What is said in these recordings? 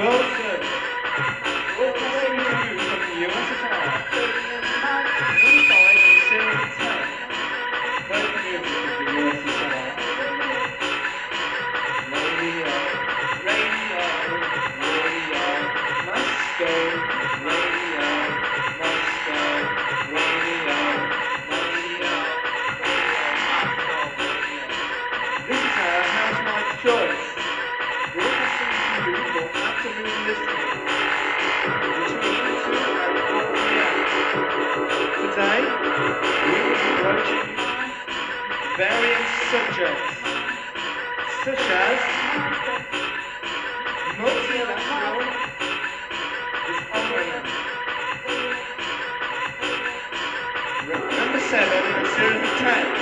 World Service. Broadcasting to you from the USSR. Notified in Series 10. Folk music of the USSR. Radio, radio, radio, Moscow, radio, Moscow, radio, radio, radio. This is our house night choice. Broadcasting to you for afternoon listening between 2 and 4 p.m. Today, we will be approaching various subjects, such as multilateral disarmament. Number 7 in a series of 10.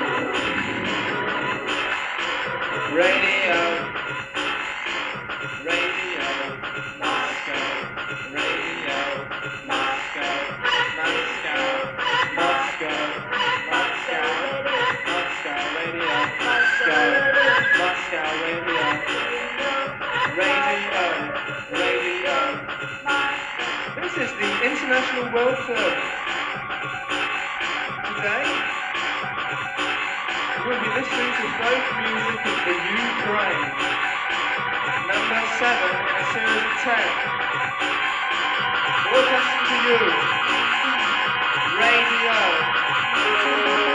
Radio, radio, Moscow, radio, Moscow, Moscow, Moscow, Moscow, Moscow, radio, Moscow, Moscow, radio, radio, radio. This is the International World Service. Today, we'll be listening to folk music of the Ukraine. Number 7 in a series of 10. Broadcasting to you. Radio.